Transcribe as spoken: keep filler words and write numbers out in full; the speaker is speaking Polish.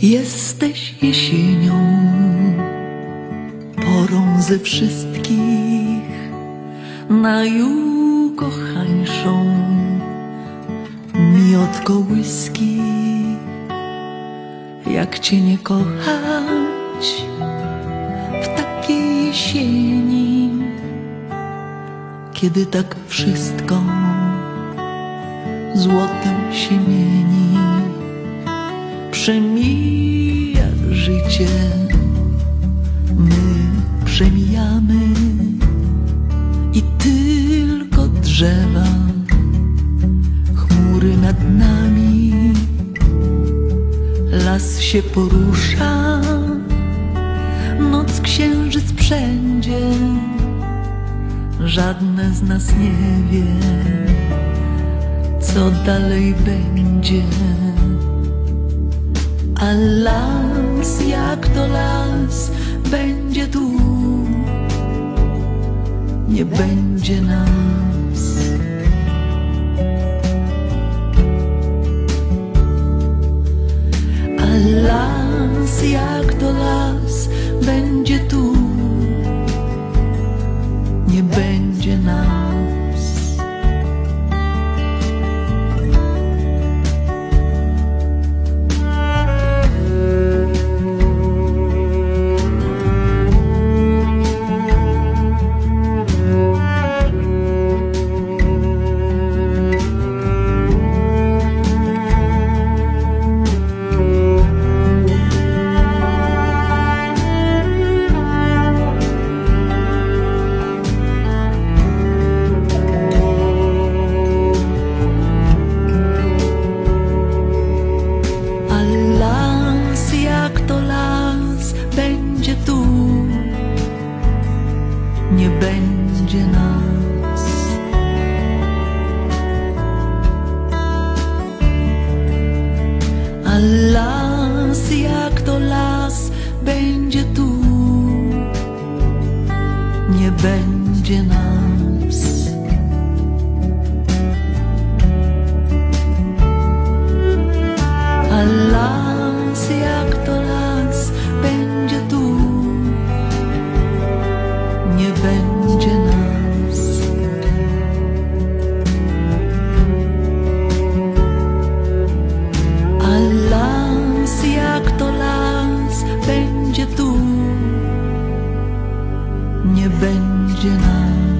Jesteś jesienią, porą ze wszystkich najukochańszą mi od kołyski. Jak cię nie kochać w takiej jesieni, kiedy tak wszystko złotem się mieni. Przemija życie, my przemijamy i tylko drzewa, chmury nad nami. Las się porusza, noc księżyc wszędzie, żadne z nas nie wie, co dalej będzie. A las jak to las będzie tu, nie będzie nas. A las jak to las będzie tu, nie będzie nas. Będzie tu, nie będzie nas. A las jak to las będzie tu, nie będzie nas. A las jak to las będzie tu, nie będzie nas. A las jak to las będzie tu, nie będzie nas.